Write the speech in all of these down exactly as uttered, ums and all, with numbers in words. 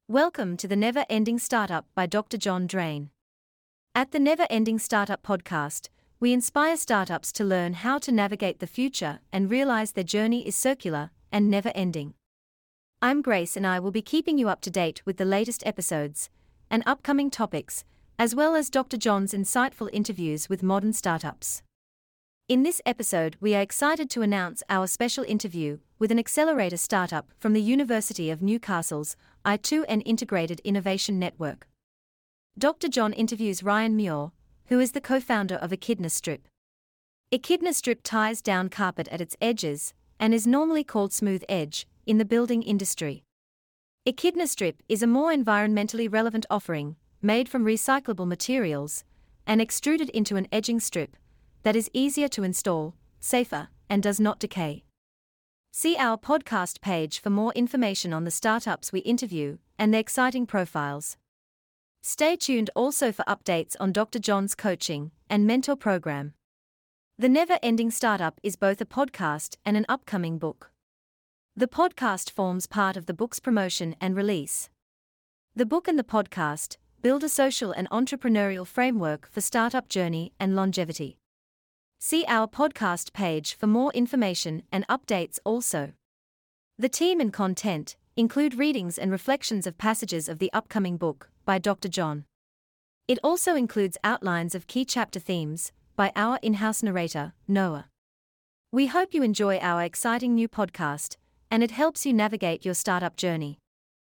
Welcome to the Never Ending Startup by Doctor John Drain. At the Never Ending Startup podcast, we inspire startups to learn how to navigate the future and realize their journey is circular and never ending. I'm Grace and I will be keeping you up to date with the latest episodes and upcoming topics, as well as Doctor John's insightful interviews with modern startups. In this episode, we are excited to announce our special interview with an accelerator startup from the University of Newcastle's I two N Integrated Innovation Network. Doctor John interviews Ryan Muir, who is the co-founder of Echidna Strip. Echidna Strip ties down carpet at its edges and is normally called smooth edge in the building industry. Echidna Strip is a more environmentally relevant offering, made from recyclable materials and extruded into an edging strip that is easier to install, safer, and does not decay. See our podcast page for more information on the startups we interview and their exciting profiles. Stay tuned also for updates on Doctor John's coaching and mentor program. The Never Ending Startup is both a podcast and an upcoming book. The podcast forms part of the book's promotion and release. The book and the podcast build a social and entrepreneurial framework for startup journey and longevity. See our podcast page for more information and updates also. The team and content include readings and reflections of passages of the upcoming book by Doctor John. It also includes outlines of key chapter themes by our in-house narrator, Noah. We hope you enjoy our exciting new podcast and it helps you navigate your startup journey.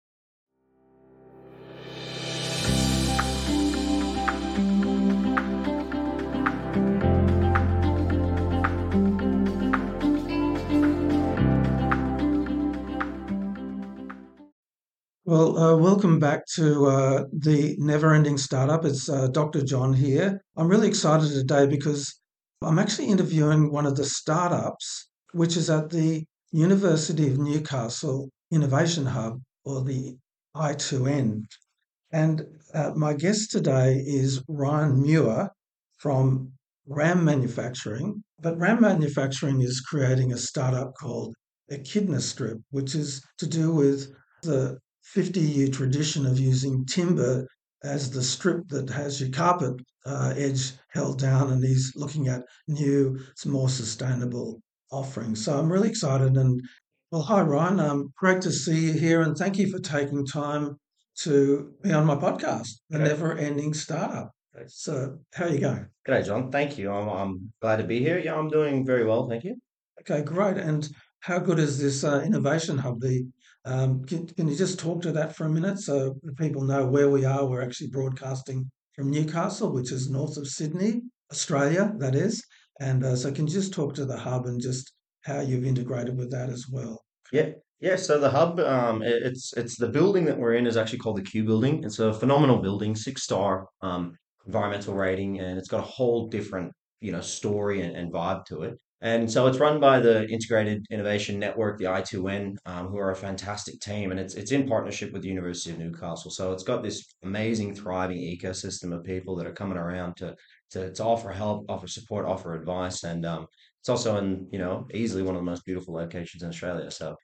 Well, uh, welcome back to uh, the Never Ending Startup. It's uh, Doctor John here. I'm really excited today because I'm actually interviewing one of the startups, which is at the University of Newcastle Innovation Hub, or the I two N. And uh, my guest today is Ryan Muir from RAM Manufacturing. But RAM Manufacturing is creating a startup called Echidna Strip, which is to do with the fifty-year tradition of using timber as the strip that has your carpet uh, edge held down, and he's looking at new, more sustainable offerings. So I'm really excited. And well, hi Ryan, um, great to see you here, and thank you for taking time to be on my podcast, The Okay. Never Ending Startup. So how are you going? G'day, John. Thank you. I'm, I'm glad to be here. Yeah, I'm doing very well. Thank you. Okay, great. And how good is this uh, innovation hub? The um, can, can you just talk to that for a minute so the people know where we are? We're actually broadcasting from Newcastle, which is north of Sydney, Australia, that is. And uh, so can you just talk to the hub and just how you've integrated with that as well? Yeah, yeah. So the hub, um, it- it's it's the building that we're in is actually called the Q Building. It's a phenomenal building, six star um, environmental rating, and it's got a whole different you know story and, and vibe to it. And so it's run by the Integrated Innovation Network, the I two N, um, who are a fantastic team, and it's it's in partnership with the University of Newcastle. So it's got this amazing, thriving ecosystem of people that are coming around to to, to offer help, offer support, offer advice, and um, it's also in you know easily one of the most beautiful locations in Australia. So.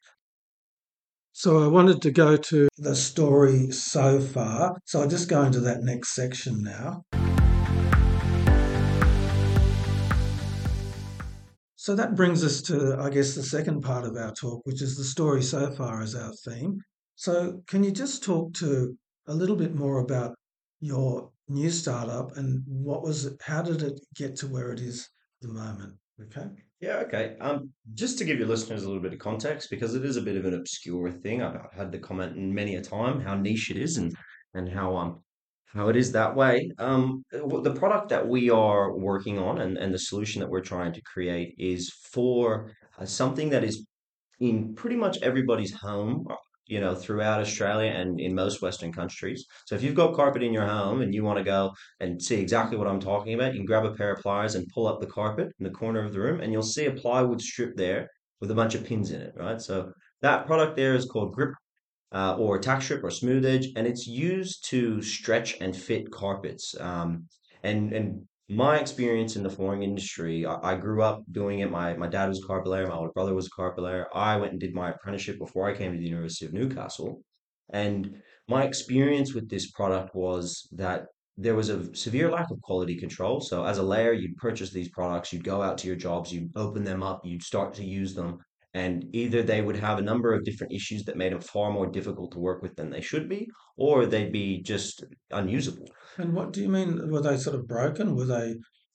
So I wanted to go to the story so far. So I'll just go into that next section now. So that brings us to, I guess, the second part of our talk, which is the story so far as our theme. So can you just talk to a little bit more about your new startup and what was it, how did it get to where it is at the moment? Okay. Yeah, okay. Um, just to give your listeners a little bit of context, because it is a bit of an obscure thing. I've, I've had the comment many a time how niche it is and and how um how it is that way. Um, w- the product that we are working on and and the solution that we're trying to create is for uh, something that is in pretty much everybody's home, uh, you know, throughout Australia and in most Western countries. So if you've got carpet in your home and you want to go and see exactly what I'm talking about, you can grab a pair of pliers and pull up the carpet in the corner of the room, and you'll see a plywood strip there with a bunch of pins in it, right? So that product there is called Grip uh, or tack strip or smooth edge, and it's used to stretch and fit carpets. Um, and and my experience in the flooring industry, I, I grew up doing it. My my dad was a carpet layer, my older brother was a carpet layer. I went and did my apprenticeship before I came to the University of Newcastle. And my experience with this product was that there was a severe lack of quality control. So as a layer, you'd purchase these products, you'd go out to your jobs, you'd open them up, you'd start to use them, and either they would have a number of different issues that made them far more difficult to work with than they should be, or they'd be just unusable. And what do you mean? Were they sort of broken? Were they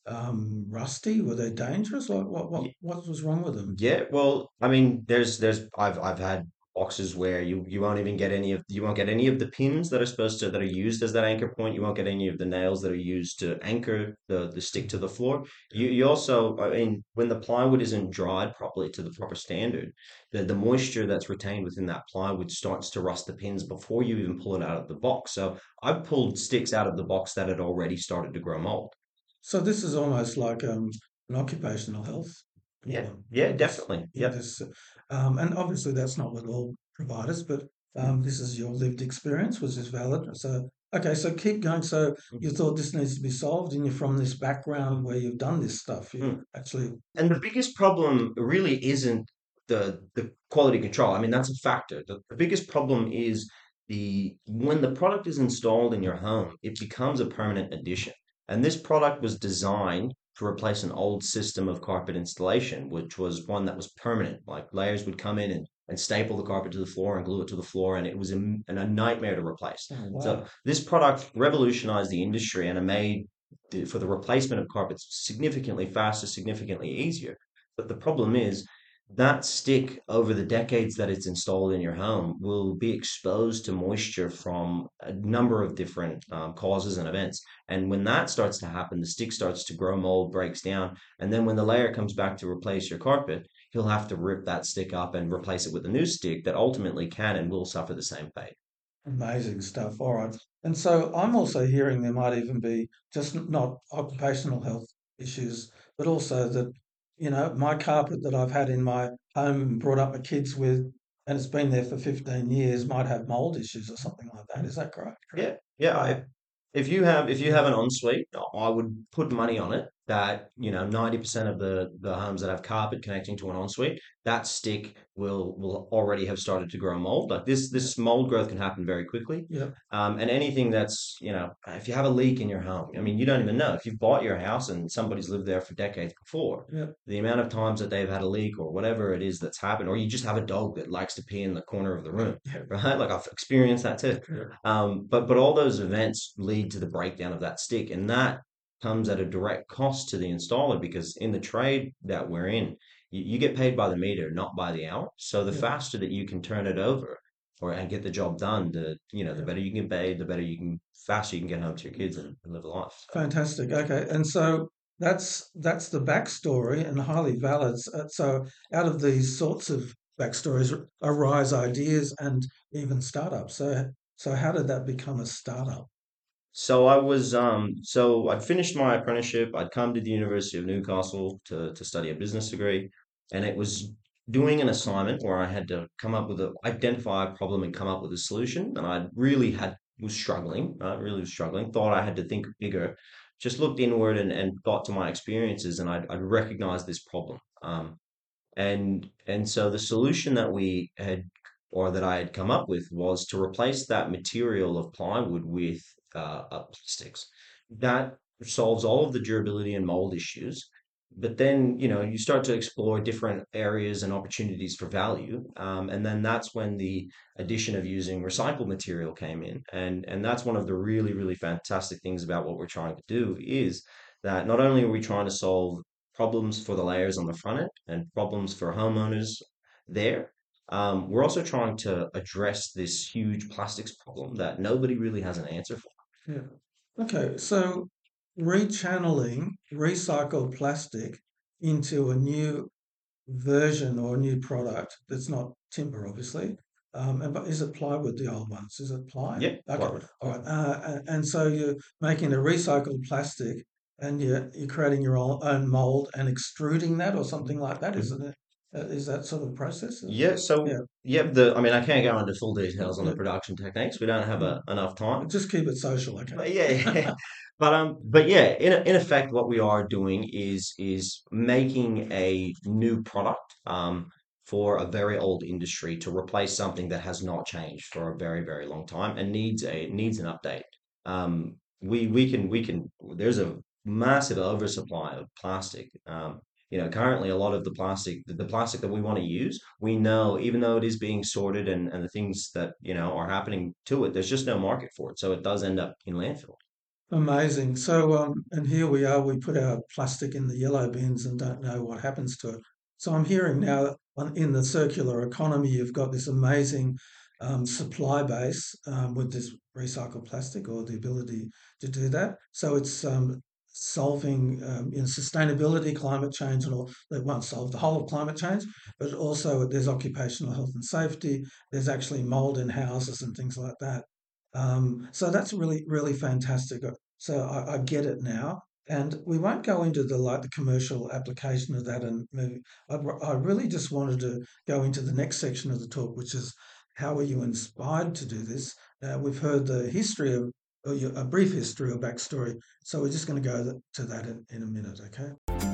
um, rusty? Were they dangerous? What what what what was wrong with them? Yeah, well, I mean, there's there's I've I've had boxes where you you won't even get any of you won't get any of the pins that are supposed to that are used as that anchor point. You won't get any of the nails that are used to anchor the the stick to the floor. You you also, I mean, when the plywood isn't dried properly to the proper standard, the the moisture that's retained within that plywood starts to rust the pins before you even pull it out of the box. So I've pulled sticks out of the box that had already started to grow mold. So this is almost like um, an occupational health Yeah, problem yeah, in this definitely. in Yep. this, um, and obviously that's not with all providers, but um, this is your lived experience, which is valid. So okay, so keep going. So you thought this needs to be solved, and you're from this background where you've done this stuff. You've Mm. actually, And the biggest problem really isn't the the quality control. I mean, that's a factor. The, the biggest problem is the when the product is installed in your home, it becomes a permanent addition. And this product was designed to replace an old system of carpet installation, which was one that was permanent. Like layers would come in and, and staple the carpet to the floor and glue it to the floor, and it was a, and a nightmare to replace. oh So wow, this product revolutionized the industry and it made the- for the replacement of carpets significantly faster, significantly easier. But the problem is that stick over the decades that it's installed in your home will be exposed to moisture from a number of different um, causes and events. And when that starts to happen, the stick starts to grow mold, breaks down. And then when the layer comes back to replace your carpet, he'll have to rip that stick up and replace it with a new stick that ultimately can and will suffer the same fate. amazing stuff. All right, and so I'm also hearing there might even be just n- not occupational health issues, but also that you know my carpet that I've had in my home and brought up my kids with, and it's been there for fifteen years, might have mold issues or something like that. Is that correct? Yeah, yeah. Right. If, if you have if you have an ensuite, I would put money on it that, you know, ninety percent of the the homes that have carpet connecting to an ensuite, that stick will will already have started to grow mold. Like this Yeah. this mold growth can happen very quickly. Yeah. Um, and anything that's, you know, if you have a leak in your home, I mean, you don't even know. If you've bought your house and somebody's lived there for decades before, Yeah. the amount of times that they've had a leak or whatever it is that's happened, or you just have a dog that likes to pee in the corner of the room, Yeah. right? Like I've experienced that too. Yeah. Um, but but all those events lead to the breakdown of that stick, and that comes at a direct cost to the installer because in the trade that we're in, you, you get paid by the meter, not by the hour. So the Yeah. faster that you can turn it over or and get the job done, the you know the Yeah. better you can get paid, the better you can faster you can get home to your kids and, and live a life. So. Fantastic. Okay, and so that's that's the backstory and highly valid. S- uh, So out of these sorts of backstories r- arise ideas and even startups. So so how did that become a startup? So I was um so I'd finished my apprenticeship. I'd come to the University of Newcastle to to study a business degree, and it was doing an assignment where I had to come up with a identify a problem and come up with a solution. And I really had was struggling. I really was struggling. Thought I had to think bigger. Just looked inward and, and got to my experiences, and I'd, I'd recognized this problem. Um, and and so the solution that we had or that I had come up with was to replace that material of plywood with uh, uh, plastics. That solves all of the durability and mold issues. But then, you know, you start to explore different areas and opportunities for value. Um, and then that's when the addition of using recycled material came in. And and that's one of the really, really fantastic things about what we're trying to do is that not only are we trying to solve problems for the layers on the front end and problems for homeowners there. Um, we're also trying to address this huge plastics problem that nobody really has an answer for. Yeah. Okay, so rechanneling recycled plastic into a new version or a new product that's not timber, obviously. Um, and but is it plywood, the old ones? Is it ply? Yeah, Okay, plywood. all right. Uh, and, and so you're making a recycled plastic and you're, you're creating your own, own mold and extruding that or something like that, Mhm. isn't it? Uh, is that sort of the process? Yeah, Yeah. so yeah, the I mean I can't go into full Yeah. details on the Yeah. production techniques. We don't have Mm. a, enough time. Just keep it social, okay? But yeah, yeah. But um, but yeah, in in effect, what we are doing is is making a new product. Um, for a very old industry to replace something that has not changed for a very, very long time and needs a needs an update. Um, we we can we can there's a massive oversupply of plastic. Um, you know, currently a lot of the plastic, the, the plastic that we want to use, we know even though it is being sorted and, and the things that, you know, are happening to it, there's just no market for it. So it does end up in landfill. Amazing. So, um, and here we are, we put our plastic in the yellow bins and don't know what happens to it. So I'm hearing now on, in the circular economy, you've got this amazing um, supply base um, with this recycled plastic or the ability to do that. So it's um, solving um, you know, sustainability, climate change, and all. They won't solve the whole of climate change, but also there's occupational health and safety. There's actually mold in houses and things like that. Um, so that's really, really fantastic. So I, I get it now, and we won't go into the like the commercial application of that. And maybe I, I really just wanted to go into the next section of the talk, which is how were you inspired to do this? Uh, we've heard the history of or your- a brief history or backstory, so we're just going to go th- to that in, in a minute, okay?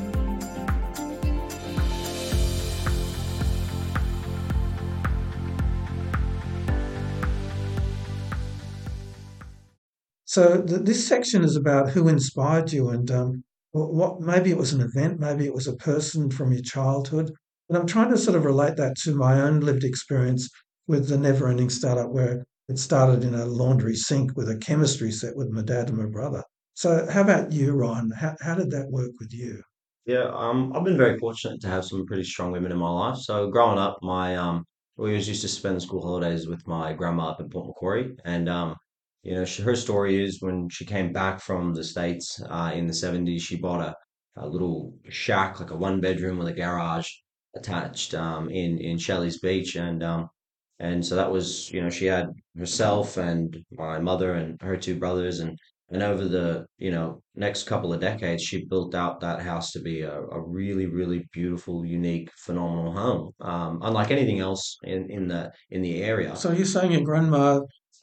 So th- this section is about who inspired you and um, what, what maybe it was an event, maybe it was a person from your childhood. But I'm trying to sort of relate that to my own lived experience with the Never Ending Startup, where it started in a laundry sink with a chemistry set with my dad and my brother. So how about you, Ryan? How, how did that work with you? Yeah, um, I've been very fortunate to have some pretty strong women in my life. So growing up, my um, we always used to spend the school holidays with my grandma up in Port Macquarie, and um, you know, she, her story is when she came back from the States uh, in the seventies, she bought a, a little shack, like a one bedroom with a garage attached um, in in Shelley's Beach, and um, and so that was, you know, she had herself and my mother and her two brothers, and and over the, you know, next couple of decades, she built out that house to be a, a really, really beautiful, unique, phenomenal home. Um, unlike anything else in, in the in the area. So you're saying your grandma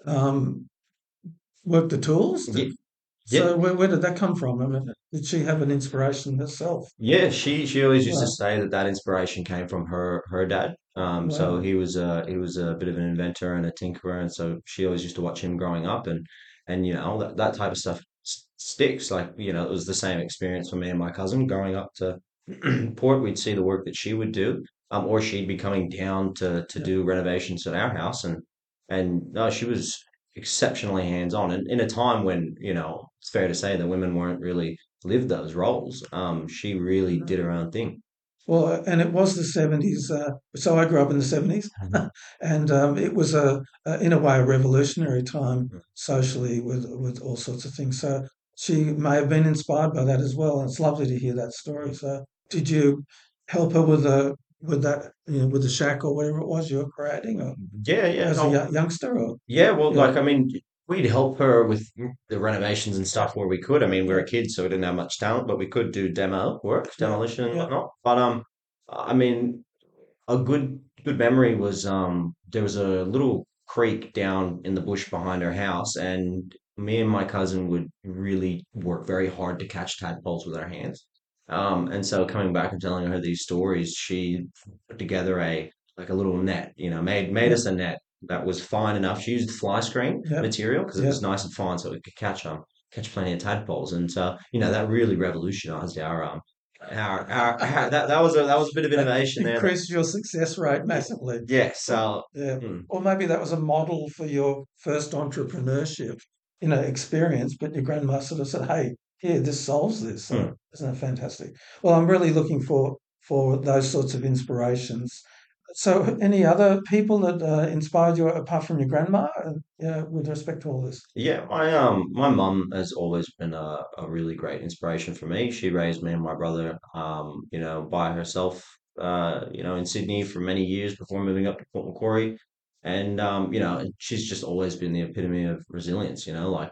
um, worked the tools? Yeah, Did, yeah, so where, where did that come from? I mean, did she have an inspiration herself? yeah. She she always used to Right. say that that inspiration came from her her dad. Um, so Wow. he was a he was a bit of an inventor and a tinkerer, and so she always used to watch him growing up, and and you know that that type of stuff s- sticks. Like, you know, it was the same experience for me and my cousin growing up to Port. We'd see the work that she would do, um, or she'd be coming down to to Yeah. do renovations at our house, and and no, she was exceptionally hands on, and in a time when, you know, it's fair to say that women weren't really lived those roles. Um, she really did her own thing. Well, and it was the seventies. Uh, so I grew up in the seventies, Mhm. and um, it was a, a, in a way, a revolutionary time socially with with all sorts of things. So she may have been inspired by that as well, and it's lovely to hear that story. So did you help her with the with that, you know, with the shack or whatever it was you were creating, or Yeah, yeah. as a Oh, yo- youngster, or yeah. Well, yeah, like, I mean, we'd help her with the renovations and yeah, stuff where we could. I mean, we were yeah, kids, so we didn't have much talent, but we could do demo work, yeah, demolition and yeah, whatnot. But um, I mean, a good good memory was um there was a little creek down in the bush behind our house, and me and my cousin would really work very hard to catch tadpoles with our hands. Um, and so coming back and telling her these stories, she put together a like a little net, you know, made made yeah, us a net that was fine enough. She used fly screen yeah, material because it yeah. was nice and fine, so it could catch um catch plenty of tadpoles. And so, you know, that really revolutionized our um our, our, our that that was a that was a bit of That innovation there. That increased your success rate yeah, massively. yeah. Or, So yeah, mm, or maybe that was a model for your first entrepreneurship, you know, experience. But your grandma sort of said, "Hey, here, this solves this." So mm. isn't that fantastic? Well, I'm really looking for for those sorts of inspirations. So, any other people that uh, inspired you apart from your grandma, uh, yeah, with respect to all this? Yeah, my um my mum has always been a, a really great inspiration for me. She raised me and my brother um, you know, by herself uh, you know, in Sydney for many years before moving up to Port Macquarie. And um, you know, she's just always been the epitome of resilience, you know, like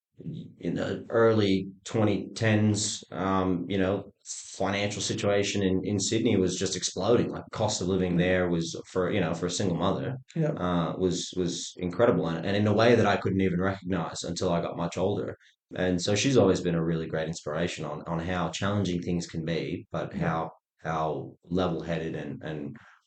in the early twenty tens, um, you know, financial situation in, in Sydney was just exploding. Like cost of living Yeah, there was for, you know, for a single mother, yeah, uh, was was incredible, and, and in a way that I couldn't even recognize until I got much older. And so she's always been a really great inspiration on on how challenging things can be, but yeah. how how level-headed and and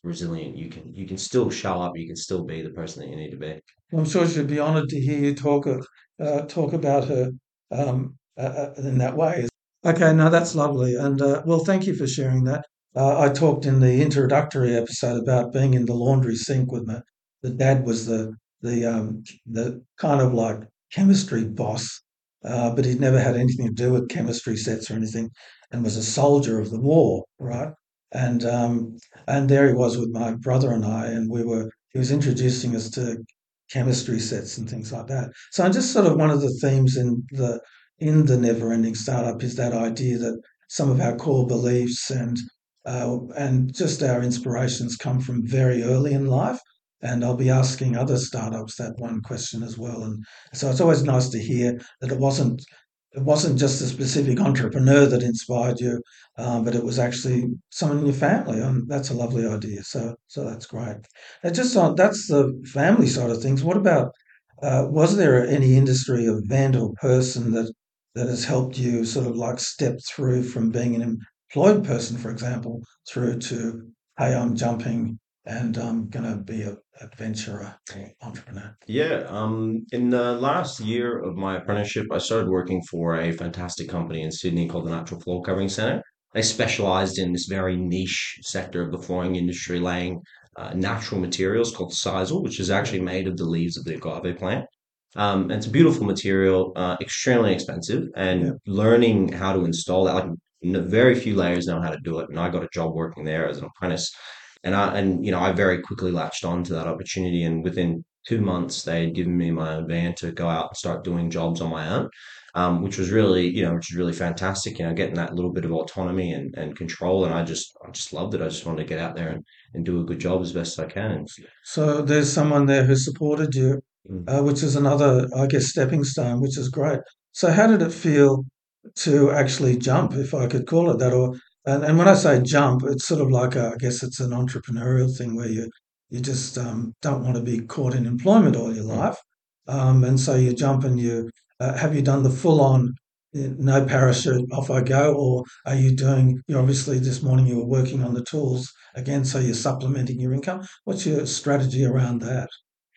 resilient. You can you can still show up. You can still be the person that you need to be. I'm sure she'd be honoured to hear you talk of- uh, talk about her um, uh, uh, in that way. Okay, no, that's lovely, and uh, well, thank you for sharing that. Uh, I talked in the introductory episode about being in the laundry sink with my the dad was the the um, the kind of like chemistry boss, uh, but he'd never had anything to do with chemistry sets or anything, and was a soldier of the war, right? And um, and there he was with my brother and I, and we were he was introducing us to chemistry sets and things like that. So I'm just sort of one of the themes in the in the never ending startup is that idea that some of our core beliefs and uh, and just our inspirations come from very early in life. And I'll be asking other startups that one question as well. And so it's always nice to hear that it wasn't it wasn't just a specific entrepreneur that inspired you, um, but it was actually someone in your family, and that's a lovely idea. So so that's great. And just on that's the family side of things. What about uh, was there any industry event or person that that has helped you sort of like step through from being an employed person, for example, through to, hey, I'm jumping and I'm going to be a adventurer or entrepreneur? Yeah, um, in the last year of my apprenticeship, I started working for a fantastic company in Sydney called the Natural Floor Covering Centre. They specialized in this very niche sector of the flooring industry, laying uh, natural materials called sisal, which is Yeah, actually made of the leaves of the agave plant. Um, and it's a beautiful material, uh, extremely expensive, yeah, and learning how to install that, like n- very few layers know how to do it. And I got a job working there as an apprentice, and I and you know I very quickly latched on to that opportunity, and within two months they had given me my own van to go out and start doing jobs on my own, um, which was really you know which was really fantastic. You know, getting that little bit of autonomy and, and control, and I just I just loved it. I just wanted to get out there and, and do a good job as best as I can. And, so there's someone there who supported you, mm, uh, which is another, I guess, stepping stone, which is great. So how did it feel to actually jump, if I could call it that? Or and, and when I say jump, it's sort of like a, I guess it's an entrepreneurial thing where you you just um, don't want to be caught in employment all your mm. life, um, and so you jump and you uh, have you done the full on. uh, No parachute, off I go, or are you doing? You obviously this morning you were working on the tools again, so you're supplementing your income. What's your strategy around that?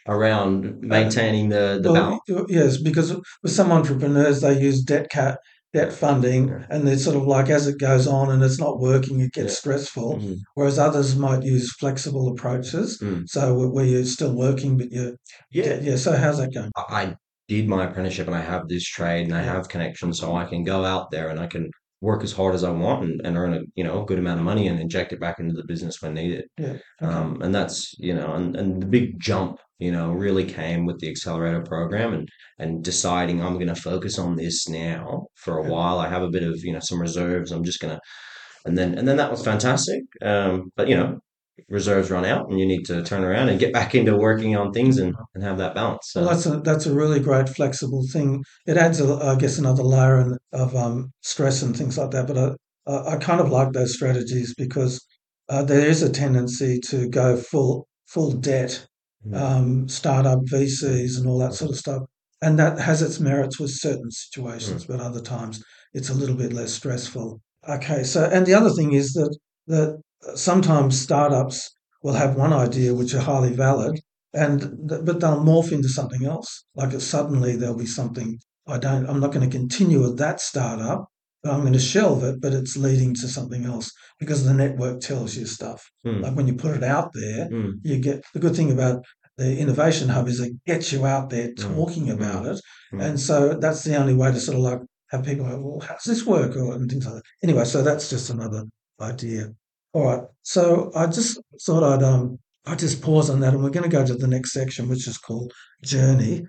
Around Uh, maintaining the the well, balance. y- yes, because with some entrepreneurs, they use debt cat debt funding, Yeah, and they're sort of like as it goes on and it's not working, it yeah, gets stressful. mm, Whereas others might use flexible approaches, mm. so where where you're still working, but you Yeah. get yeah. So how's that going? I I did my apprenticeship and I have this trade and I Yeah, have connections, so I can go out there and I can work as hard as I want and, and earn a you know a good amount of money and inject it back into the business when needed. yeah, okay, Um, and that's you know and, and the big jump you know really came with the accelerator program and and deciding I'm going to focus on this now for a yeah. while. I have a bit of you know some reserves. I'm just going to and then and then that was fantastic. Um, but you know reserves run out and you need to turn around and get back into working on things and, and have that balance. Well, So. that's a that's a really great flexible thing. It adds, a, I guess, another layer in- of um, stress and things like that. But I, I I kind of like those strategies because uh, there is a tendency to go full full debt, Mm, um, startup V Cs and all that sort of stuff, and that has its merits with certain mm, situations, but other times it's a little bit less stressful. Okay, so and the other thing is that that sometimes startups will have one idea which are highly valid and th- but they'll morph into something else. Like it, suddenly there'll be something I don't. I'm not going to continue with that startup, but I'm going to shelve it. But it's leading to something else because the network tells you stuff. mm, Like when you put it out there, mm, you get the good thing about the innovation hub is it gets you out there mm, talking about mm, it, mm. and so that's the only way to sort of like have people go, well, how's this work, or and things like that. Anyway, so that's just another idea. All right. So I just thought I'd um I just pause on that, and we're going to go to the next section, which is called Journey.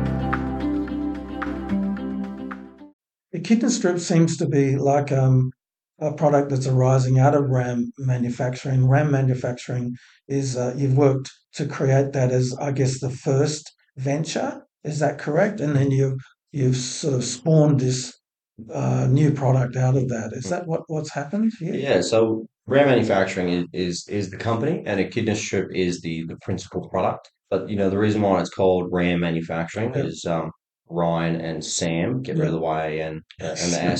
The kitten strip seems to be like um, a product that's arising out of RAM manufacturing. RAM manufacturing is uh, you've worked to create that as, I guess, the first venture. Is that correct? And then you've you've sort of spawned this uh, new product out of that. Is that what what's happened here? Yeah, so Rare Manufacturing is, is is the company and Echidna Strip is the the principal product. But you know the reason why it's called Rare Manufacturing Yeah, is um Ryan and Sam, get rid of yeah, the Y and uh, and the S.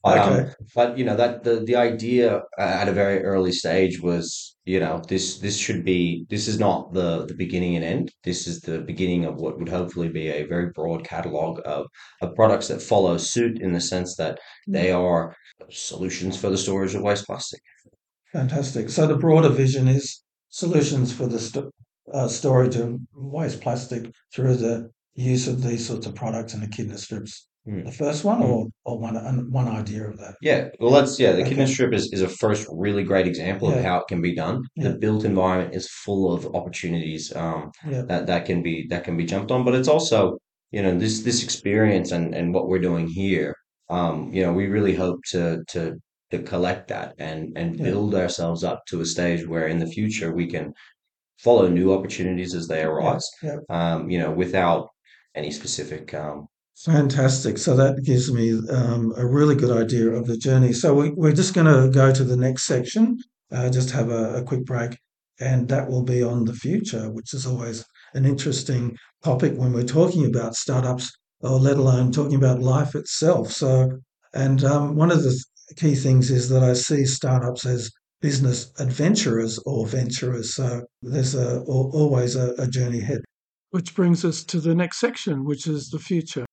Um, Okay. but you know that the the idea uh, at a very early stage was, you know, this this should be this is not the the beginning and end. This is the beginning of what would hopefully be a very broad catalog of of products that follow suit in the sense that Yeah. they are solutions for the storage of waste plastic. Fantastic. So the broader vision is solutions for the st- uh, storage of waste plastic through the use of these sorts of products and echidna strips. The Hmm. first one, or or one one idea of that. Yeah, well, Yeah. that's yeah. The kidney Okay. strip is, is a first really great example of Yeah. how it can be done. The Yeah. built environment is full of opportunities um, Yeah. that that can be that can be jumped on, but it's also, you know, this this experience and and what we're doing here. Um, you know, we really hope to to to collect that and and Yeah. build ourselves up to a stage where in the future we can follow new opportunities as they Yeah. arise. Yeah. Um, you know, without any specific um, Fantastic. So that gives me um, a really good idea of the journey. So we, we're just going to go to the next section, uh, just have a, a quick break, and that will be on the future, which is always an interesting topic when we're talking about startups, or let alone talking about life itself. So, and um, one of the th- key things is that I see startups as business adventurers or venturers. So there's a, al- always a, a journey ahead. Which brings us to the next section, which is the future.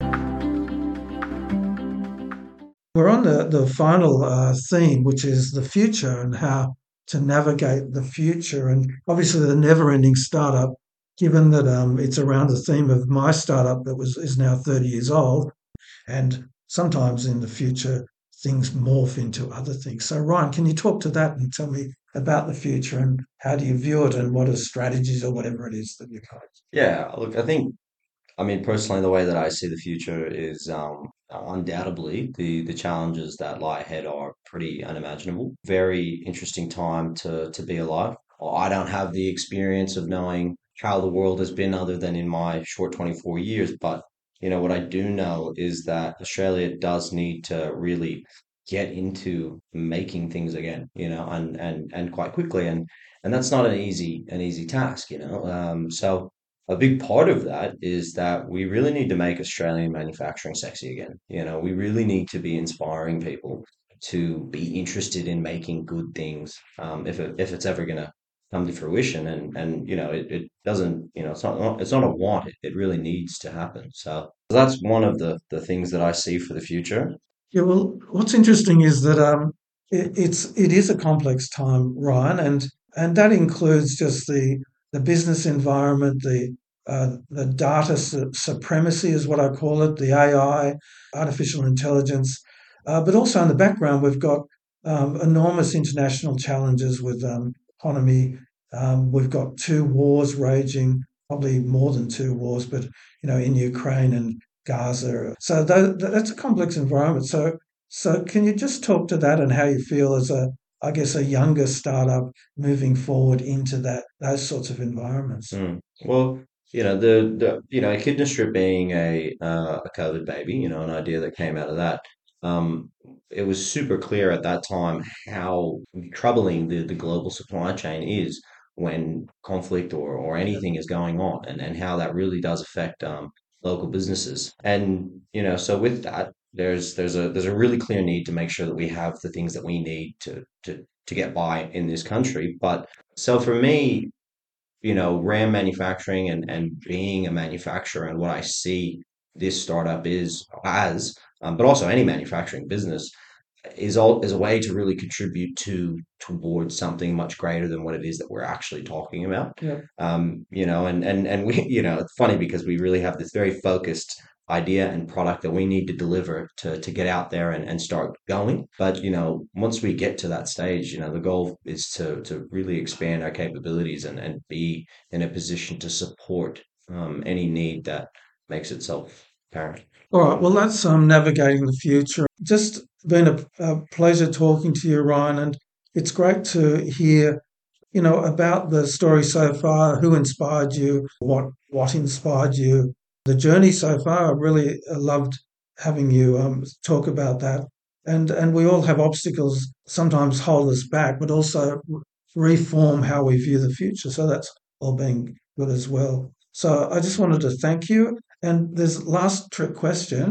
We're on the, the final uh, theme, which is the future and how to navigate the future. And obviously, the never ending startup, given that um, it's around the theme of my startup that was is now thirty years old. And sometimes in the future, things morph into other things. So, Ryan, can you talk to that and tell me about the future and how do you view it and what are strategies or whatever it is that you guys? yeah, look, I think I mean, personally, the way that I see the future is um, undoubtedly the the challenges that lie ahead are pretty unimaginable. Very interesting time to to be alive. Well, I don't have the experience of knowing how the world has been other than in my short twenty-four years, but you know what I do know is that Australia does need to really get into making things again, you know, and and and quite quickly, and and that's not an easy an easy task, you know. Um, so a big part of that is that we really need to make Australian manufacturing sexy again. You know, we really need to be inspiring people to be interested in making good things, um, if it, if it's ever going to come to fruition. And and you know, it, it doesn't. You know, it's not it's not a want. It, it really needs to happen. So that's one of the the things that I see for the future. Yeah, well, what's interesting is that um, it, it's it is a complex time, Ryan, and and that includes just the the business environment, the uh, the data su- supremacy is what I call it, the A I, artificial intelligence, uh, but also in the background we've got um, enormous international challenges with um, economy. Um, we've got two wars raging, probably more than two wars, but you know, in Ukraine and Gaza. So tho- that's a complex environment. So, so can you just talk to that and how you feel as a, I guess, a younger startup moving forward into that those sorts of environments? Mm. Well, you know, the the you know, Echidna Strip being a uh, a COVID baby, you know, an idea that came out of that. Um, it was super clear at that time how troubling the, the global supply chain is when conflict or, or anything is going on, and, and how that really does affect um, local businesses. And you know, so with that, there's there's a there's a really clear need to make sure that we have the things that we need to to to get by in this country. But so for me, you know, RAM manufacturing and, and being a manufacturer and what I see this startup is as, um, but also any manufacturing business is all is a way to really contribute to towards something much greater than what it is that we're actually talking about. Yeah. Um, you know, and and and we, you know, it's funny because we really have this very focused idea and product that we need to deliver to to get out there and, and start going. But you know, once we get to that stage, you know, the goal is to to really expand our capabilities and and be in a position to support um, any need that makes itself apparent. All right. Well, that's um, navigating the future. Just been a, a pleasure talking to you, Ryan, and it's great to hear, you know, about the story so far, who inspired you, what what inspired you, the journey so far. I really uh, loved having you um, talk about that. And and we all have obstacles sometimes hold us back, but also reform how we view the future. So that's all being good as well. So I just wanted to thank you. And there's last trick question.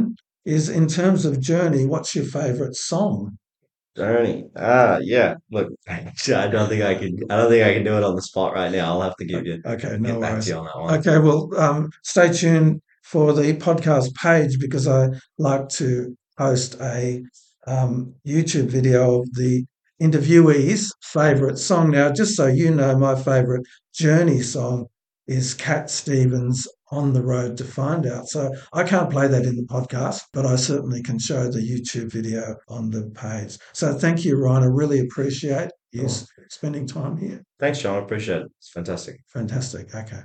is in terms of journey, what's your favourite song? Journey. Ah, yeah. Look, actually, I don't think I can. I don't think I can do it on the spot right now. I'll have to give you Okay, no get back to worries. you on that one. Okay, well, um, stay tuned for the podcast page because I like to post a um, YouTube video of the interviewee's favourite song. Now, just so you know, my favourite Journey song is Cat Stevens' On the Road to Find Out. So I can't play that in the podcast, but I certainly can show the YouTube video on the page. So thank you, Ryan. I really appreciate you Cool. spending time here. Thanks, John. I appreciate it. It's fantastic. Fantastic. Okay.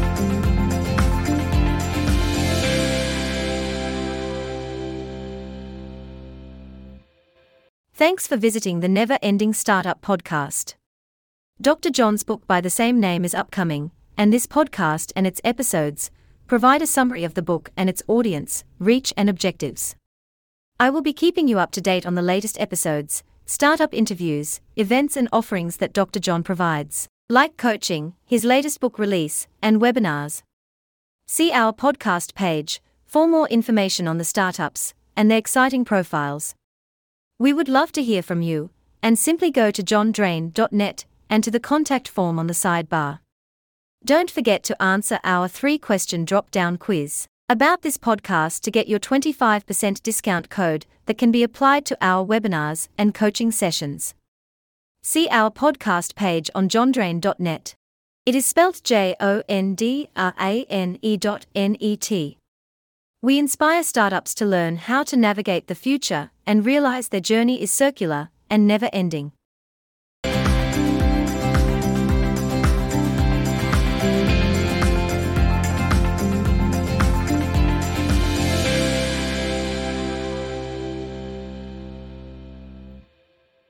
Thanks for visiting the Never Ending Startup podcast. Doctor John's book by the same name is upcoming, and this podcast and its episodes provide a summary of the book and its audience, reach, and objectives. I will be keeping you up to date on the latest episodes, startup interviews, events, and offerings that Doctor John provides, like coaching, his latest book release, and webinars. See our podcast page for more information on the startups and their exciting profiles. We would love to hear from you, and simply go to john drain dot net and to the contact form on the sidebar. Don't forget to answer our three-question drop-down quiz about this podcast to get your twenty-five percent discount code that can be applied to our webinars and coaching sessions. See our podcast page on john drain dot net. It is spelt J O N D R A N E dot N E T. We inspire startups to learn how to navigate the future and realize their journey is circular and never-ending.